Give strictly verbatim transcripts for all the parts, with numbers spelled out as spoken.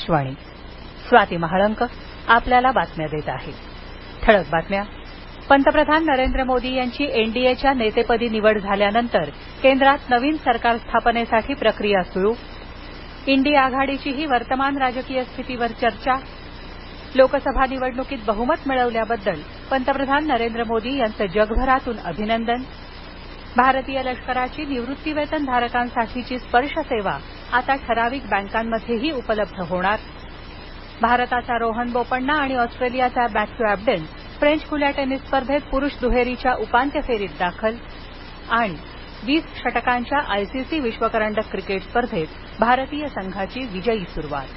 आकाशवाणी. स्वाती महाळंक आपल्याला बातम्या देत आहे. ठळक बातम्या. पंतप्रधान नरेंद्र मोदी यांची एनडीएच्या नेतेपदी निवड झाल्यानंतर केंद्रात नवीन सरकार स्थापनेसाठी प्रक्रिया सुरू. इंडिया आघाडीचीही वर्तमान राजकीय स्थितीवर चर्चा. लोकसभा निवडणुकीत बहुमत मिळवल्याबद्दल पंतप्रधान नरेंद्र मोदी यांचं जगभरातून अभिनंदन. भारतीय लष्कराची निवृत्तीवेतन धारकांसाठीची स्पर्श सेवा आता ठराविक बँकांमध्येही उपलब्ध होणार. भारताचा रोहन बोपण्णा आणि ऑस्ट्रेलियाचा मॅथ्यू एबडेन फ्रेंच खुल्या टेनिस स्पर्धेत पुरुष दुहेरीच्या उपांत्य फेरीत दाखल. आणि वीस षटकांच्या आयसीसी विश्वकरंडक क्रिकेट स्पर्धेत भारतीय संघाची विजयी सुरुवात.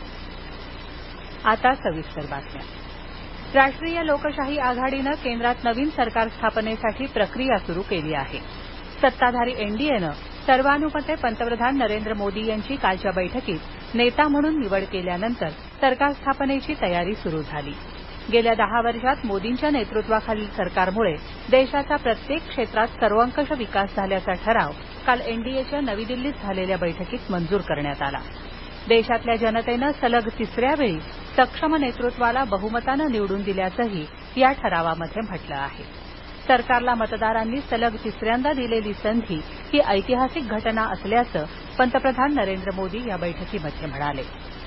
आता सविस्तर बातम्या. राष्ट्रीय लोकशाही आघाडीनं केंद्रात नवीन सरकार स्थापनेसाठी प्रक्रिया सुरू केली आहे. सत्ताधारी एनडीएनं सर्वानुमते पंतप्रधान नरेंद्र मोदी यांची कालच्या बैठकीत नेता म्हणून निवड केल्यानंतर सरकार स्थापनेची तयारी सुरू झाली. गेल्या दहा वर्षात मोदींच्या नेतृत्वाखालील सरकारमुळे देशाचा प्रत्येक क्षेत्रात सर्वंकष विकास झाल्याचा ठराव काल एनडीएच्या नवी दिल्लीत झालेल्या बैठकीत मंजूर करण्यात आला. देशातल्या जनतेनं सलग तिसऱ्या वेळी सक्षम नेतृत्वाला बहुमतानं निवडून दिल्याचंही या ठरावामध्ये म्हटलं आहे. सरकारला मतदारांनी सलग तिसऱ्यांदा दिलेली संधी ही ऐतिहासिक घटना असल्याचं पंतप्रधान नरेंद्र मोदी या बैठकीमध्ये म्हणाले.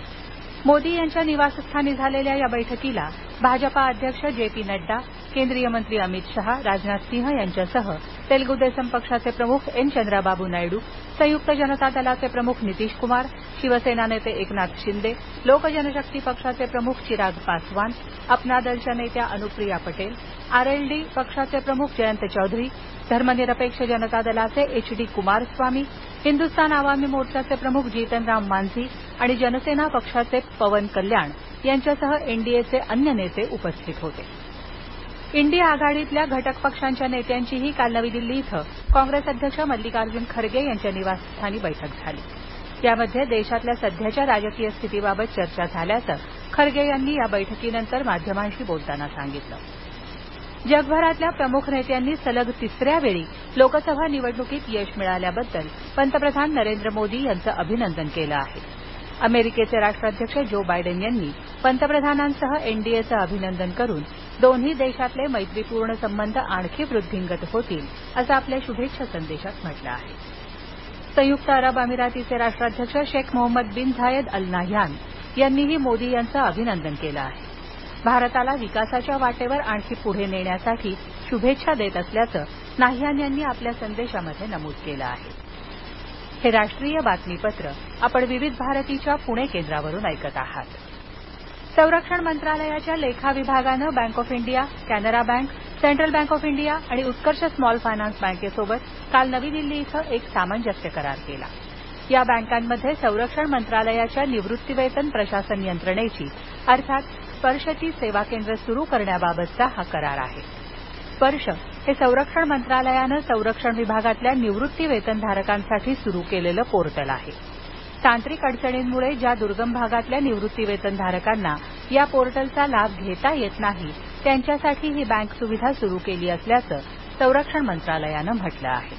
मोदी यांच्या निवासस्थानी झालेल्या या बैठकीला भाजपा अध्यक्ष जे पी नड्डा, केंद्रीय मंत्री अमित शहा, राजनाथ सिंह यांच्यासह तेलुगू देसम पक्षाचे प्रमुख एन चंद्राबाबू नायडू, संयुक्त जनता दलाचे प्रमुख नितीश कुमार, शिवसेना नेते एकनाथ शिंदे, लोक जनशक्ती पक्षाचे प्रमुख चिराग पासवान, अपना दलच्या नेत्या अनुप्रिया पटेल, आरएलडी पक्षाचे प्रमुख जयंत चौधरी, धर्मनिरपेक्ष जनता दलाचे एच डी कुमारस्वामी, हिंदुस्तान आवामी मोर्चाचे प्रमुख जीतन राम मांझी आणि जनसेना पक्षाचे पवन कल्याण यांच्यासह एनडीएचे अन्य नेते उपस्थित होते. इंडिया आघाडीतल्या घटक पक्षांच्या नेत्यांचीही काल नवी दिल्ली इथं काँग्रेस अध्यक्ष मल्लिकार्जुन खरगे यांच्या निवासस्थानी बैठक झाली. यामध्ये देशातल्या सध्याच्या राजकीय स्थितीबाबत चर्चा झाल्याचं खरगे यांनी या बैठकीनंतर माध्यमांशी बोलताना सांगितलं. जगभरातल्या प्रमुख नेत्यांनी सलग तिसऱ्या वेळी लोकसभा निवडणुकीत यश मिळाल्याबद्दल पंतप्रधान नरेंद्र मोदी यांचं अभिनंदन केलं आहे. अमेरिकेचे राष्ट्राध्यक्ष जो बायडेन यांनी पंतप्रधानांसह एनडीएचं अभिनंदन करून दोन्ही देशातले मैत्रीपूर्ण संबंध आणखी वृद्धिंगत होतील असं आपल्या शुभेच्छा संदेशात म्हटलं आहे. संयुक्त अरब अमिरातीचे राष्ट्राध्यक्ष Sheikh Mohammed bin Zayed Al Nahyan यांनीही मोदी यांचं अभिनंदन केलं आहे. भारताला विकासाच्या वाटेवर आणखी पुढे नेण्यासाठी शुभेच्छा देत असल्याचं नाह्यान यांनी आपल्या संदेशामध्ये नमूद केलं आहे. हे राष्ट्रीय बातमीपत्र आपण विविध भारतीच्या पुणे केंद्रावरून ऐकत आहात. संरक्षण मंत्रालयाच्या लेखा विभागानं bank of India, Canara bank, central bank of India आणि उत्कर्ष स्मॉल फायनान्स बँकेसोबत काल नवी दिल्ली इथं एक सामंजस्य करार केला. या बँकांमध्ये संरक्षण मंत्रालयाच्या निवृत्तीवेतन प्रशासन यंत्रणेची अर्थात स्पर्शची सेवा केंद्र सुरू करण्याबाबतचा हा करार आहे. स्पर्श हे संरक्षण मंत्रालयानं संरक्षण विभागातल्या निवृत्ती वेतनधारकांसाठी सुरू केलेलं पोर्टल आहे. तांत्रिक अडचणींमुळे ज्या दुर्गम भागातल्या निवृत्ती वेतनधारकांना या पोर्टलचा लाभ घेता येत नाही त्यांच्यासाठी ही बँक सुविधा सुरू केली असल्याचं संरक्षण मंत्रालयानं म्हटलं आहे.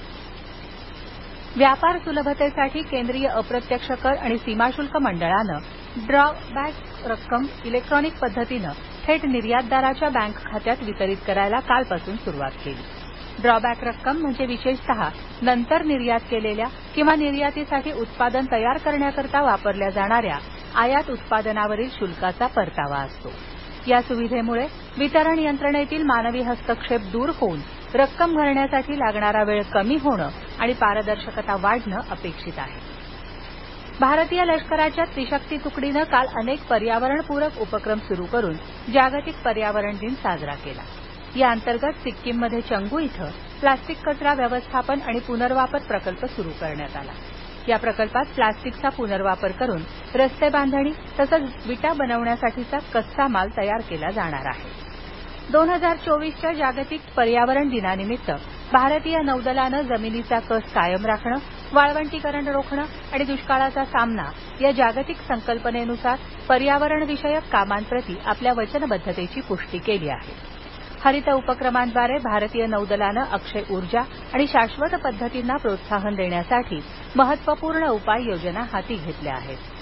व्यापार सुलभतेसाठी केंद्रीय अप्रत्यक्ष कर आणि सीमाशुल्क मंडळानं ड्रॉबॅक रक्कम इलेक्ट्रॉनिक पद्धतीनं थेट निर्यातदाराच्या बँक खात्यात वितरित करायला कालपासून सुरुवात केली. ड्रॉबॅक रक्कम म्हणजे विशेषतः नंतर निर्यात केलेल्या किंवा निर्यातीसाठी उत्पादन तयार करण्याकरता वापरल्या जाणाऱ्या आयात उत्पादनावरील शुल्काचा परतावा असतो. या सुविधेमुळे वितरण यंत्रणेतील मानवी हस्तक्षेप दूर होऊन रक्कम भरण्यासाठी लागणारा वेळ कमी होणं आणि पारदर्शकता वाढणं अपेक्षित आहे. भारतीय लष्कराच्या त्रिशक्ती तुकडीनं काल अनेक पर्यावरणपूरक उपक्रम सुरू करून जागतिक पर्यावरण दिन साजरा केला. या अंतर्गत सिक्कीममध्ये चंगू इथं प्लास्टिक कचरा व्यवस्थापन आणि पुनर्वापर प्रकल्प सुरू करण्यात आला. या प्रकल्पात प्लास्टिकचा पुनर्वापर करून रस्ते बांधणी तसंच विटा बनवण्यासाठीचा कच्चा माल तयार केला जाणार आहे. दोन हजार चोवीसच्या जागतिक पर्यावरण दिनानिमित्त भारतीय नौदलानं जमिनीचा कस कायम राखणं, वाळवंटीकरण रोखणं आणि दुष्काळाचा सामना या जागतिक संकल्पनेनुसार पर्यावरणविषयक कामांप्रती आपल्या वचनबद्धतेची पुष्टी केली आहे. हरित उपक्रमांद्वारे भारतीय नौदलानं अक्षय ऊर्जा आणि शाश्वत पद्धतींना प्रोत्साहन देण्यासाठी महत्त्वपूर्ण उपाययोजना हाती घेतल्या आहेत.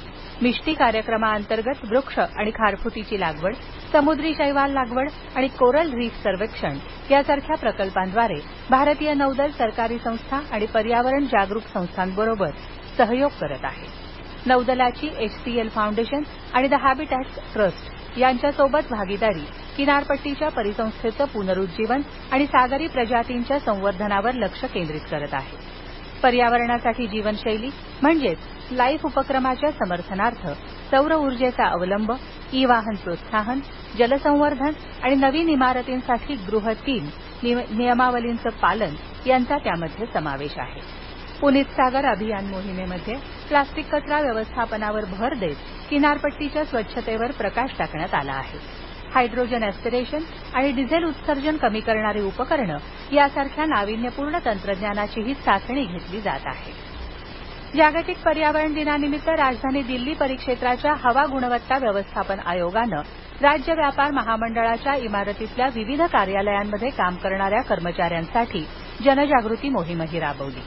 मिष्टी कार्यक्रमाअंतर्गत वृक्ष आणि खारफुटीची लागवड, समुद्री शैवाल लागवड आणि कोरल रीफ सर्वेक्षण यासारख्या प्रकल्पांद्वारे भारतीय नौदल सरकारी संस्था आणि पर्यावरण जागरूक संस्थांबरोबर सहयोग करत आहे. नौदलाची एच सी एल फाउंडेशन आणि द हॅबिटॅट ट्रस्ट यांच्यासोबत भागीदारी किनारपट्टीच्या परिसंस्थेचं पुनरुज्जीवन आणि सागरी प्रजातींच्या संवर्धनावर लक्ष केंद्रित करत आहे. पर्यावरणासाठी जीवनशैली म्हणजेच लाईफ उपक्रमाच्या समर्थनार्थ सौर ऊर्जेचा अवलंब, ई वाहन प्रोत्साहन, जलसंवर्धन आणि नवीन इमारतींसाठी गृह तीन नियमावलींचं पालन यांचा त्यामध्ये समावेश आहे. पुनीत सागर अभियान मोहिमेमध्ये प्लास्टिक कचरा व्यवस्थापनावर भर देत किनारपट्टीच्या स्वच्छतेवर प्रकाश टाकण्यात आला आहे. हायड्रोजन एस्पिरेशन आणि डिझेल उत्सर्जन कमी करणारी उपकरणं यासारख्या नाविन्यपूर्ण तंत्रज्ञानाचीही चाचणी घेतली जात आहे. जागतिक पर्यावरण दिनानिमित्त राजधानी दिल्ली परिक्षेत्राच्या हवा गुणवत्ता व्यवस्थापन आयोगानं राज्य व्यापार महामंडळाच्या इमारतीतल्या विविध कार्यालयांमध्ये काम करणाऱ्या कर्मचाऱ्यांसाठी जनजागृती मोहीमही राबवली.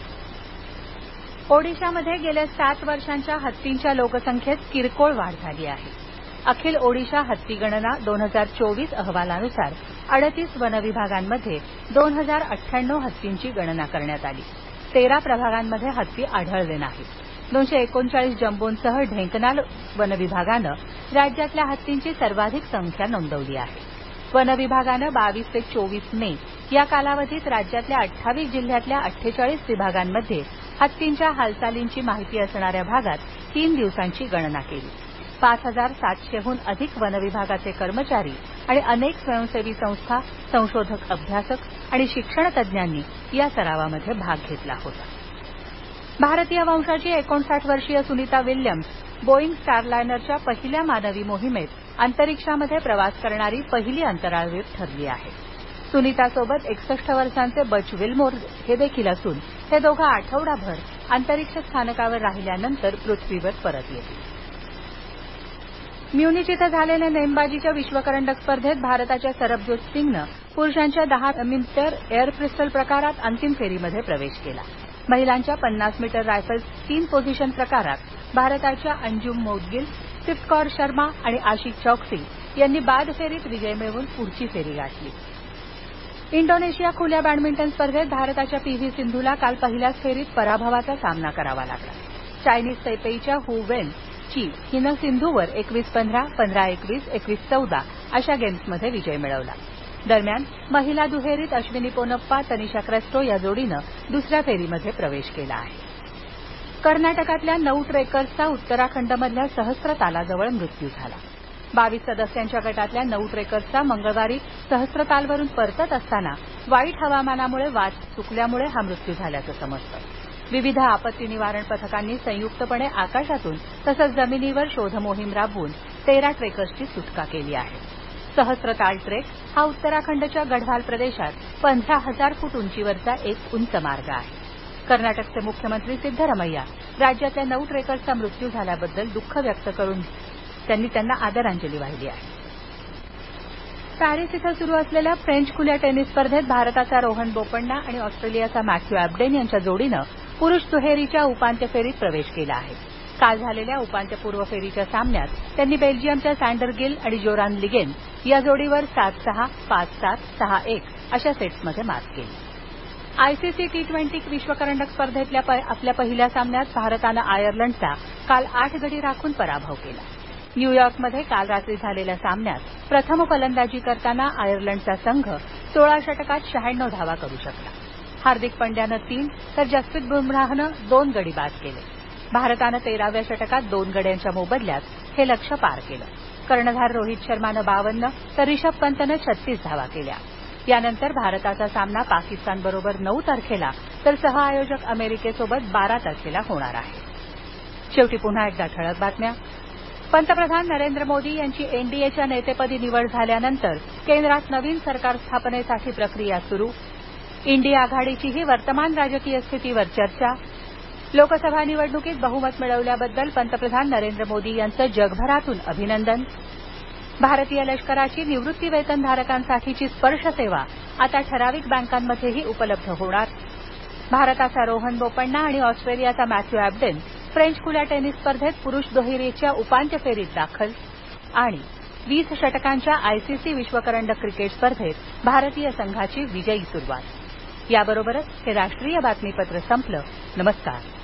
ओडिशामध्ये गेल्या सात वर्षांच्या हत्तींच्या लोकसंख्येत किरकोळ वाढ झाली आहे. अखिल ओडिशा हत्ती गणना दोन हजार चोवीस अहवालानुसार अडतीस वनविभागांमध्ये दोन हजार अठ्ठ्याण्णव हत्तींची गणना करण्यात आली. तेरा प्रभागांमध्ये हत्ती आढळले नाहीत. दोनशे एकोणचाळीस जम्बोंसह ढेंकनाल वनविभागानं राज्यातल्या हत्तींची सर्वाधिक संख्या नोंदवली आहे. वनविभागानं बावीस ते चोवीस मे या कालावधीत राज्यातल्या अठ्ठावीस जिल्ह्यातल्या अठ्ठेचाळीस विभागांमध्ये हत्तींच्या हालचालींची माहिती असणाऱ्या भागात तीन दिवसांची गणना केली. पाच हजार सातशेहून अधिक वनविभागाचे कर्मचारी आणि अनेक स्वयंसेवी संस्था, संशोधक, अभ्यासक आणि शिक्षण तज्ज्ञांनी या सरावामध्ये भाग घेतला होता. भारतीय वंशाची एकोणसाठ वर्षीय सुनीता विल्यम्स बोईंग स्टारलायनरच्या पहिल्या मानवी मोहिमेत अंतरिक्षामध्ये प्रवास करणारी पहिली अंतराळवीर ठरली आहे. सुनीतासोबत एकसष्ट वर्षांचे बच विल्मोर हे देखील असून हे दोघं आठवडाभर अंतरिक्ष स्थानकावर राहिल्यानंतर पृथ्वीवर परत येतील. म्युनिच इथं झालेल्या नेमबाजीच्या विश्वकरंडक स्पर्धेत भारताच्या सरबजोत सिंगनं पुरुषांच्या दहा मीटर एअर पिस्टल प्रकारात अंतिम फेरीमध्ये प्रवेश केला. महिलांच्या पन्नास मीटर रायफल तीन पोझिशन प्रकारात भारताच्या अंजुम मौदगिल, सिफ्त कौर शर्मा आणि आशिक चौकसी यांनी बाद फेरीत विजय मिळवून पुढची फेरी गाठली. इंडोनेशिया खुल्या बॅडमिंटन स्पर्धेत भारताच्या पी व्ही सिंधूला काल पहिल्याच फेरीत पराभवाचा सामना करावा लागला. चायनीज तैपेईच्या हु वेन ची हिनं सिंधूवर एकवीस पंधरा, पंधरा एकवीस, एकवीस चौदा अशा गेम्समध्ये विजय मिळवला. दरम्यान महिला दुहेरीत अश्विनी पोनप्पा, तनिषा क्रेस्टो या जोडीनं दुसऱ्या फेरीमध्ये प्रवेश केला आहे. कर्नाटकातल्या नऊ ट्रेकर्सचा उत्तराखंडमधल्या सहस्त्र तालाजवळ मृत्यू झाला. बावीस सदस्यांच्या गटातल्या नऊ ट्रेकर्सचा मंगळवारी सहस्त्रतालवरून परतत असताना वाईट हवामानामुळे वाट चुकल्यामुळे हा मृत्यू झाल्याचं समजतं. विविध आपत्ती निवारण पथकांनी संयुक्तपणे आकाशातून तसंच जमिनीवर शोध मोहीम राबवून तेरा ट्रेकर्सची सुटका केली आहे. सहस्त्रताल ट्रेक हा उत्तराखंडच्या गढवाल प्रदेशात पंधरा हजार फूट उंचीवरचा एक उंच मार्ग आहे. कर्नाटकचे मुख्यमंत्री सिद्धरमैया राज्यातल्या नऊ ट्रेकर्सचा मृत्यू झाल्याबद्दल दुःख व्यक्त करून त्यांनी त्यांना आदरांजली वाहिली आहे. पॅरिस इथं सुरू असलेल्या फ्रेंच खुल्या टेनिस स्पर्धेत भारताचा रोहन बोपण्णा आणि ऑस्ट्रेलियाचा मॅथ्यू ॲबडेन यांच्या जोडीनं पुरुष दुहेरीच्या उपांत्य फेरीत प्रवेश केला आहे. काल झालेल्या उपांत्यपूर्व फेरीच्या सामन्यात त्यांनी बेल्जियमच्या सँडर गिल आणि जोरान लिगेन या जोडीवर सात सहा, पाच सात, सहा एक अशा सेट्समध्ये मात केली. आयसीसी टी ट्वेंटी विश्वकरंडक स्पर्धेतल्या आपल्या पहिल्या सामन्यात भारतानं आयर्लंडचा काल आठ गडी राखून पराभव केला. न्यूयॉर्कमध्ये काल रात्री झालेल्या सामन्यात प्रथम फलंदाजी करताना आयर्लंडचा संघ सोळा षटकात शहाण्णव धावा करू शकला. हार्दिक पंड्यानं तीन तर जसप्रीत बुमराहनं दोन गडी बाद केले. भारतानं तेराव्या षटकात दोन गड्यांच्या मोबदल्यात हे लक्ष्य पार केलं. कर्णधार रोहित शर्मानं बावन्न तर रिषभ पंतनं छत्तीस धावा केल्या. यानंतर भारताचा सामना पाकिस्तानबरोबर नऊ तारखेला तर सहआयोजक अमेरिकेसोबत बारा तारखेला होणार आहे. शेवटी पुन्हा एकदा ठळक बातम्या. पंतप्रधान नरेंद्र मोदी यांची एनडीएच्या नेतेपदी निवड झाल्यानंतर केंद्रात नवीन सरकार स्थापनेसाठी प्रक्रिया सुरू. इंडिया आघाडीचीही वर्तमान राजकीय स्थितीवर चर्चा. लोकसभा निवडणुकीत बहुमत मिळवल्याबद्दल पंतप्रधान नरेंद्र मोदी यांचं जगभरातून अभिनंदन. भारतीय लष्कराची निवृत्ती वेतनधारकांसाठीची स्पर्श सेवा आता ठराविक बँकांमध्येही उपलब्ध होणार. भारताचा रोहन बोपण्णा आणि ऑस्ट्रेलियाचा मॅथ्यू ॲबडेन फ्रेंच खुल्या टेनिस स्पर्धेत पुरुष दुहेरीच्या उपांत्य फेरीत दाखल आणि वीस षटकांच्या आयसीसी विश्वकरंडक क्रिकेट स्पर्धेत भारतीय संघाची विजयी सुरुवात. याबरोबरच हे राष्ट्रीय बातमीपत्र संपलं. नमस्कार.